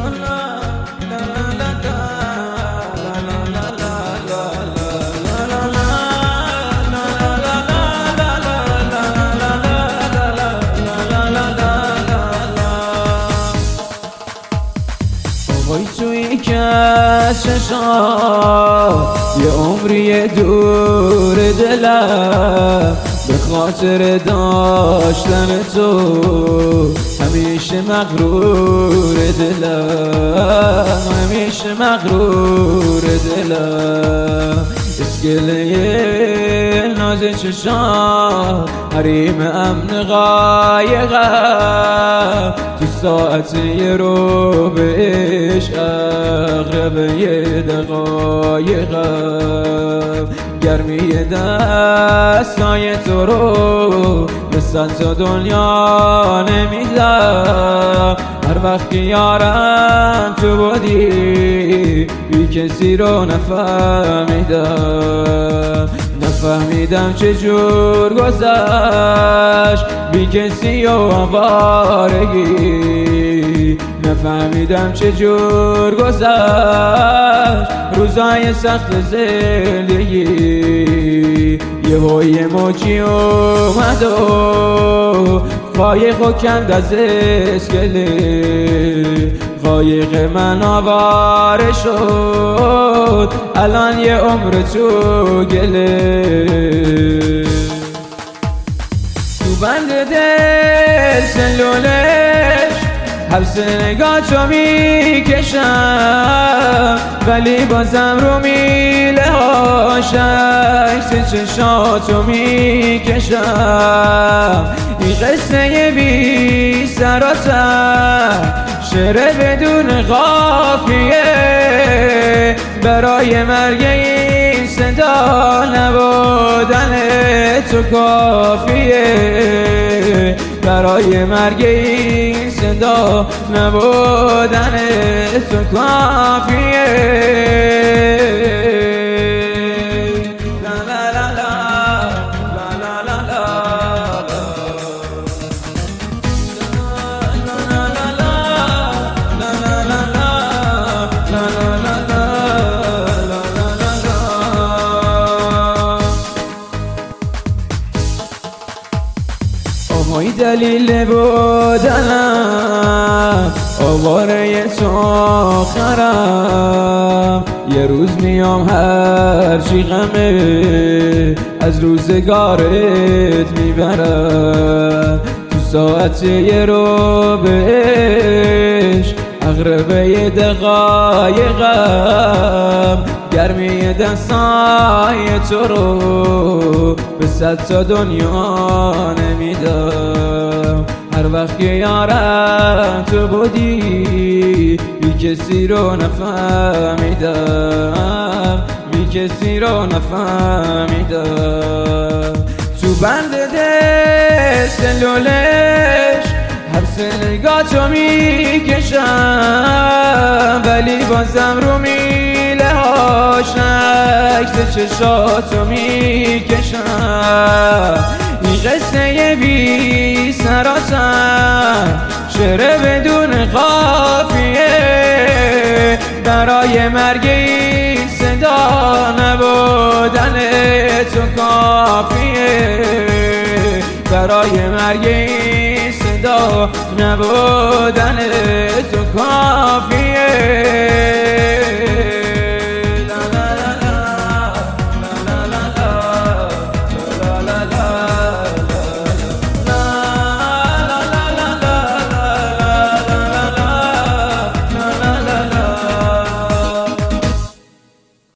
وای توی کششا یه عمری دور دلم به خاطر داشتن تو همیشه مغرور دلم، همیشه مغرور دلم. اسکله ناز چشام حریم امن قایقم، تو ساعت یه رو به عشق اقرب یه دقایقم. گرمی دستای تو رو مثل تا دنیا نمیدم. هر وقت که یارم تو بودی بی کسی رو نفهمیدم، نفهمیدم چجور گذشت بی کسی و آوارگی، نفهمیدم چجور گذشت روزای سخت زندگی. یه موجی اومد و قایق کند از اسکله، قایق من آواره شد الان یه عمر تو گله. تو بند دل سلولش حبس نگاه تو میکشم، ولی بازم رو میله هاش عکس چشاتو میکشم. این قصه بی سر و ته، شعر بدون قافیه، برای مرگ این صدا نبودن تو کافیه، برای مرگ این صدا نبودن تو کافیه. آهای دلیل بودنم آواره تو آخرم، یه روز میام هر چی غمه از روزگارت میبرم. تو ساعت یه رو بهش اقربه یه دقایقم، گرمی دستای تو رو به صد تا دنیا نمیدم. هر وقت که یارم تو بودی بی کسی رو نفهمیدم، بی کسی رو نفهمیدم. تو بند دل سلولش حبس نگاه تو میکشم، ولی بازم رو میله هاش عکس چشاتو میکشم. این قصه بی سر و ته، شعر بدون قافیه، برای مرگ این صدا نبودن تو کافیه، برای مرگ این صدا نبودن